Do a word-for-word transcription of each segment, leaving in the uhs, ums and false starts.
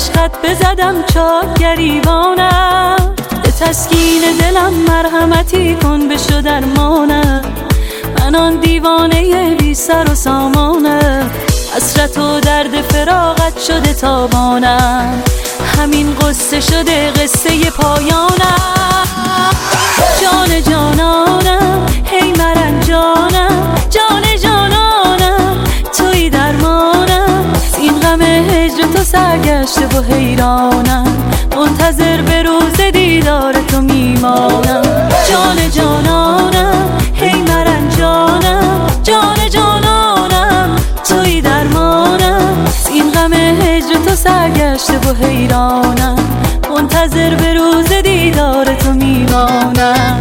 عشقت بزدم چاک گریبانم، به تسکین دلم مرحمتی کن بشو درمانم. من آن دیوانه بی سر و سامانم، حسرت و درد فراقت شده تابانم، همین قصه شده قصه پایانم. جان جانانم هی مرنجانم، جان جانانم توی درمانم، این غم هجر تو سرگشته و حیرانم، منتظر به روز دیدار تو میمانم. جان جانانم هی مرنجانم، جان جانانم توی درمانم، این غم هجر تو سرگشته و حیرانم، منتظر به روز دیدار تو میمانم.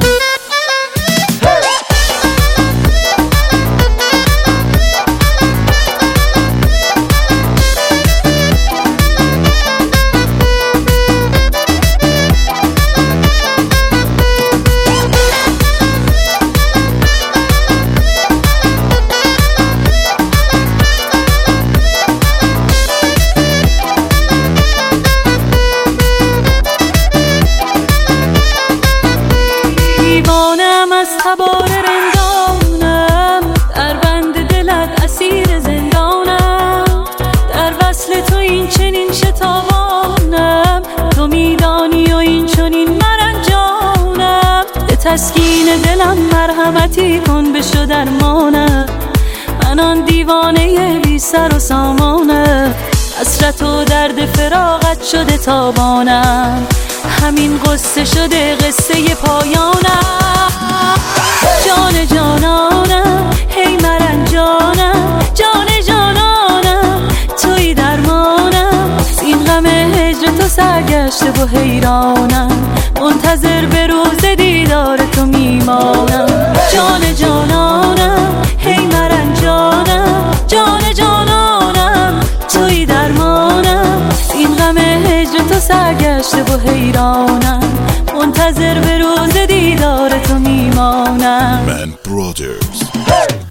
تبار رندانم، در بند دلت اسیر زندانم، در وصل تو این چنین شتابانم، تو میدانی و این چنین مرنجانم، به تسکین دلم مرحمتی کن بشو درمانم. من آن دیوانه بی سر و سامانم، حسرت و درد فراقت شده تابانم، همین قصه شده قصه پایانم. جان جانانم هی مرنجانم، جان جانانم توی درمانم، این غم هجر تو سرگشته و حیرانم، منتظر به روز دیدار تو میمانم. جان جانانم هی مرنجانم، جان جانانم توی درمانم، این غم هجر تو سرگشته و حیرانم، منتظر به روز دیدار تو میمانم. Man Brothers.